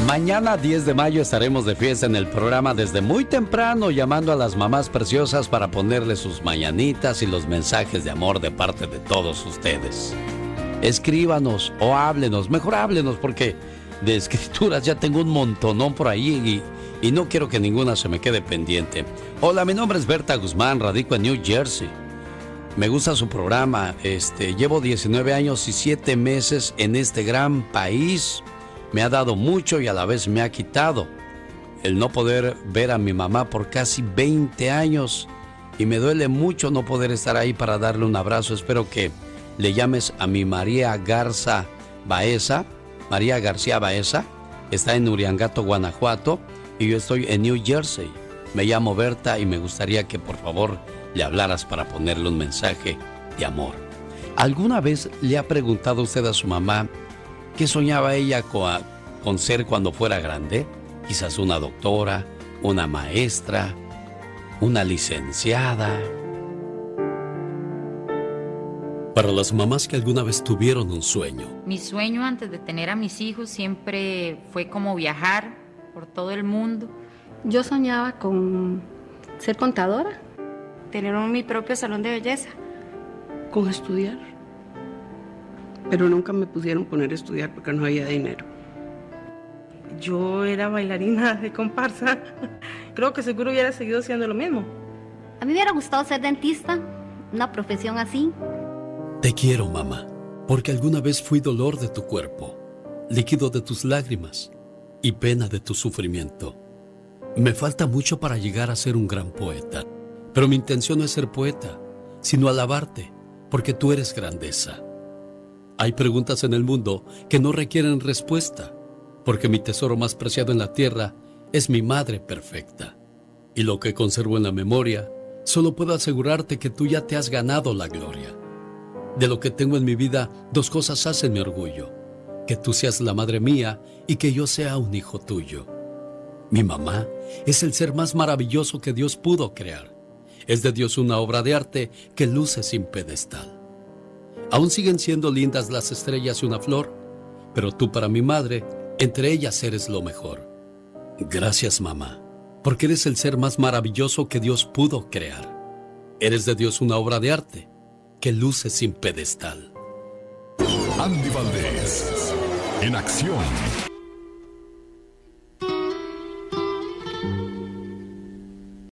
Mañana 10 de mayo estaremos de fiesta en el programa desde muy temprano, llamando a las mamás preciosas para ponerles sus mañanitas y los mensajes de amor de parte de todos ustedes. Escríbanos o háblenos, mejor háblenos, porque de escrituras ya tengo un montonón por ahí y no quiero que ninguna se me quede pendiente. Hola, mi nombre es Berta Guzmán, radico en New Jersey. Me gusta su programa, llevo 19 años y 7 meses en este gran país. Me ha dado mucho y a la vez me ha quitado el no poder ver a mi mamá por casi 20 años y me duele mucho no poder estar ahí para darle un abrazo. Espero que le llames a mi María Garza Baeza. María García Baeza está en Uriangato, Guanajuato, y yo estoy en New Jersey. Me llamo Berta y me gustaría que por favor le hablaras para ponerle un mensaje de amor. ¿Alguna vez le ha preguntado usted a su mamá qué soñaba ella con ser cuando fuera grande? Quizás una doctora, una maestra, una licenciada. Para las mamás que alguna vez tuvieron un sueño. Mi sueño antes de tener a mis hijos siempre fue como viajar por todo el mundo. Yo soñaba con ser contadora. Tener mi propio salón de belleza. Con estudiar. Pero nunca me pudieron poner a estudiar porque no había dinero. Yo era bailarina de comparsa. Creo que seguro hubiera seguido siendo lo mismo. A mí me hubiera gustado ser dentista, una profesión así. Te quiero, mamá, porque alguna vez fui dolor de tu cuerpo, líquido de tus lágrimas y pena de tu sufrimiento. Me falta mucho para llegar a ser un gran poeta, pero mi intención no es ser poeta, sino alabarte, porque tú eres grandeza. Hay preguntas en el mundo que no requieren respuesta, porque mi tesoro más preciado en la tierra es mi madre perfecta. Y lo que conservo en la memoria, solo puedo asegurarte que tú ya te has ganado la gloria. De lo que tengo en mi vida, 2 cosas hacen mi orgullo: que tú seas la madre mía y que yo sea un hijo tuyo. Mi mamá es el ser más maravilloso que Dios pudo crear. Es de Dios una obra de arte que luce sin pedestal. Aún siguen siendo lindas las estrellas y una flor, pero tú para mi madre, entre ellas eres lo mejor. Gracias, mamá, porque eres el ser más maravilloso que Dios pudo crear. Eres de Dios una obra de arte que luce sin pedestal. Andy Valdés, en acción.